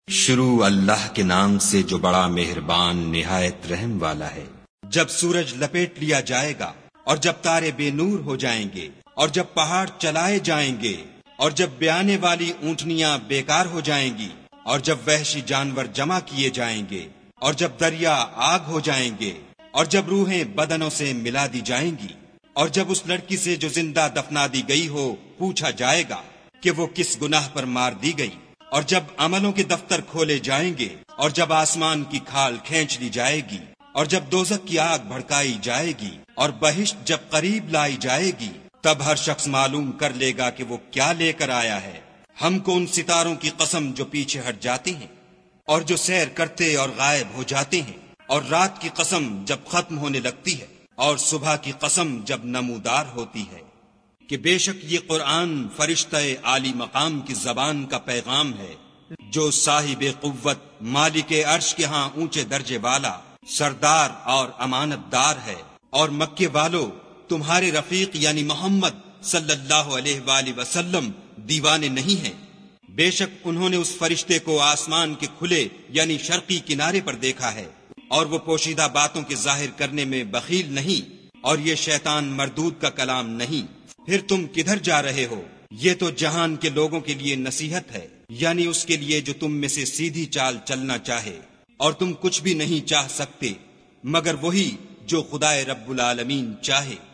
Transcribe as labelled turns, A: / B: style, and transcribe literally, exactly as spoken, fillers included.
A: شروع اللہ کے نام سے جو بڑا مہربان نہایت رحم والا ہے۔ جب سورج لپیٹ لیا جائے گا اور جب تارے بے نور ہو جائیں گے اور جب پہاڑ چلائے جائیں گے اور جب بیانے والی اونٹنیاں بیکار ہو جائیں گی اور جب وحشی جانور جمع کیے جائیں گے اور جب دریا آگ ہو جائیں گے اور جب روحیں بدنوں سے ملا دی جائیں گی اور جب اس لڑکی سے جو زندہ دفنا دی گئی ہو پوچھا جائے گا کہ وہ کس گناہ پر مار دی گئی، اور جب عملوں کے دفتر کھولے جائیں گے اور جب آسمان کی کھال کھینچ لی جائے گی اور جب دوزخ کی آگ بھڑکائی جائے گی اور بہشت جب قریب لائی جائے گی، تب ہر شخص معلوم کر لے گا کہ وہ کیا لے کر آیا ہے۔ ہم کو ان ستاروں کی قسم جو پیچھے ہٹ جاتے ہیں اور جو سیر کرتے اور غائب ہو جاتے ہیں، اور رات کی قسم جب ختم ہونے لگتی ہے اور صبح کی قسم جب نمودار ہوتی ہے، کہ بے شک یہ قرآن فرشتہ عالی مقام کی زبان کا پیغام ہے، جو صاحب قوت مالک عرش کے ہاں اونچے درجے والا سردار اور امانت دار ہے۔ اور مکے والو، تمہارے رفیق یعنی محمد صلی اللہ علیہ وآلہ وسلم دیوانے نہیں ہیں، بے شک انہوں نے اس فرشتے کو آسمان کے کھلے یعنی شرقی کنارے پر دیکھا ہے، اور وہ پوشیدہ باتوں کے ظاہر کرنے میں بخیل نہیں، اور یہ شیطان مردود کا کلام نہیں۔ پھر تم کدھر جا رہے ہو؟ یہ تو جہان کے لوگوں کے لیے نصیحت ہے، یعنی اس کے لیے جو تم میں سے سیدھی چال چلنا چاہے، اور تم کچھ بھی نہیں چاہ سکتے مگر وہی جو خدائے رب العالمین چاہے۔